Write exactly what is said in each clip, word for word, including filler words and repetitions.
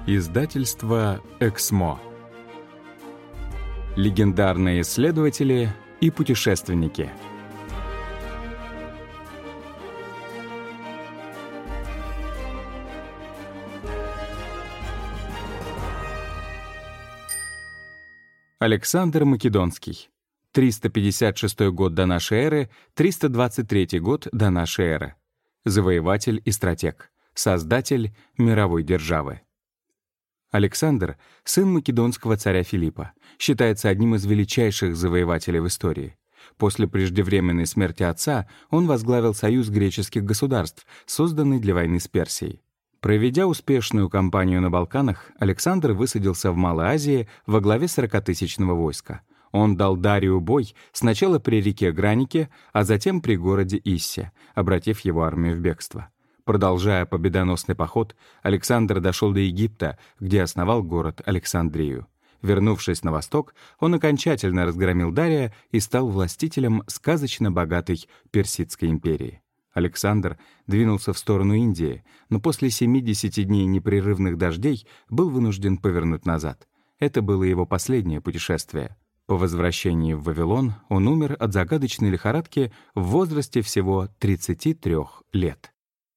Издательство «Эксмо». Легендарные исследователи и путешественники. Александр Македонский. триста пятьдесят шестой год до нашей эры, триста двадцать третий год до нашей эры. Завоеватель и стратег. Создатель мировой державы. Александр — сын македонского царя Филиппа, считается одним из величайших завоевателей в истории. После преждевременной смерти отца он возглавил союз греческих государств, созданный для войны с Персией. Проведя успешную кампанию на Балканах, Александр высадился в Малой Азии во главе сорокатысячного войска. Он дал Дарию бой сначала при реке Гранике, а затем при городе Иссе, обратив его армию в бегство. Продолжая победоносный поход, Александр дошел до Египта, где основал город Александрию. Вернувшись на восток, он окончательно разгромил Дария и стал властителем сказочно богатой Персидской империи. Александр двинулся в сторону Индии, но после семидесяти дней непрерывных дождей был вынужден повернуть назад. Это было его последнее путешествие. По возвращении в Вавилон он умер от загадочной лихорадки в возрасте всего тридцати трёх лет.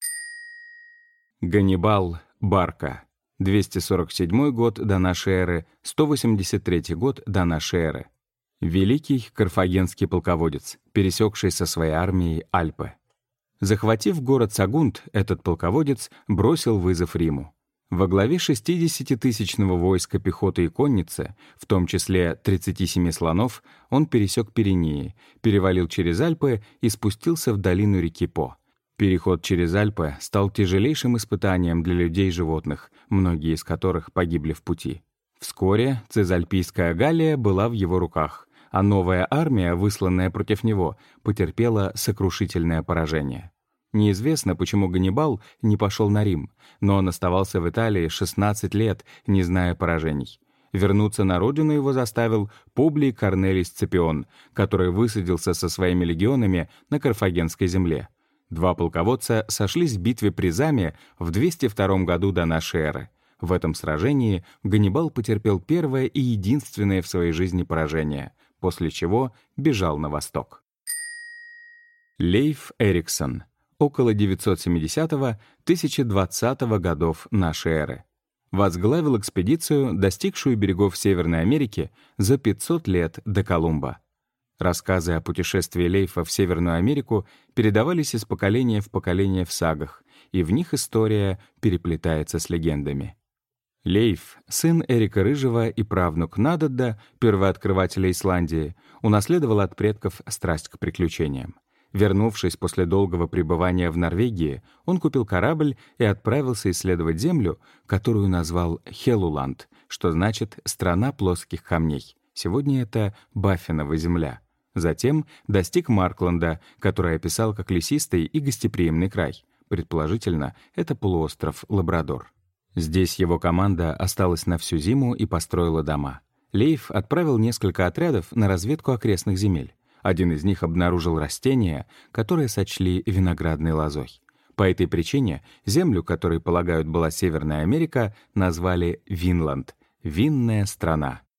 Ганнибал Барка. двести сорок седьмой год до нашей эры, сто восемьдесят третий год до нашей эры. Великий карфагенский полководец, пересекший со своей армией Альпы. Захватив город Сагунт, этот полководец бросил вызов Риму. Во главе шестидесятитысячного войска пехоты и конницы, в том числе тридцати семи слонов, он пересек Пиренеи, перевалил через Альпы и спустился в долину реки По. Переход через Альпы стал тяжелейшим испытанием для людей и животных, многие из которых погибли в пути. Вскоре Цезальпийская Галлия была в его руках, а новая армия, высланная против него, потерпела сокрушительное поражение. Неизвестно, почему Ганнибал не пошел на Рим, но он оставался в Италии шестнадцать лет, не зная поражений. Вернуться на родину его заставил Публий Корнелий Сципион, который высадился со своими легионами на Карфагенской земле. Два полководца сошлись в битве при Заме в двести втором году до нашей эры. В этом сражении Ганнибал потерпел первое и единственное в своей жизни поражение, после чего бежал на восток. Лейф Эриксон. Около девятьсот семидесятого — тысяча двадцатого годов нашей эры. Возглавил экспедицию, достигшую берегов Северной Америки за пятьсот лет до Колумба. Рассказы о путешествии Лейфа в Северную Америку передавались из поколения в поколение в сагах, и в них история переплетается с легендами. Лейф, сын Эрика Рыжего и правнук Нададда, первооткрывателя Исландии, унаследовал от предков страсть к приключениям. Вернувшись после долгого пребывания в Норвегии, он купил корабль и отправился исследовать землю, которую назвал Хелуланд, что значит «страна плоских камней». Сегодня это Баффинова земля. Затем достиг Маркленда, который описал как лесистый и гостеприимный край. Предположительно, это полуостров Лабрадор. Здесь его команда осталась на всю зиму и построила дома. Лейф отправил несколько отрядов на разведку окрестных земель. Один из них обнаружил растение, которое сочли виноградной лозой. По этой причине землю, которой полагают была Северная Америка, назвали Винланд — «винная страна».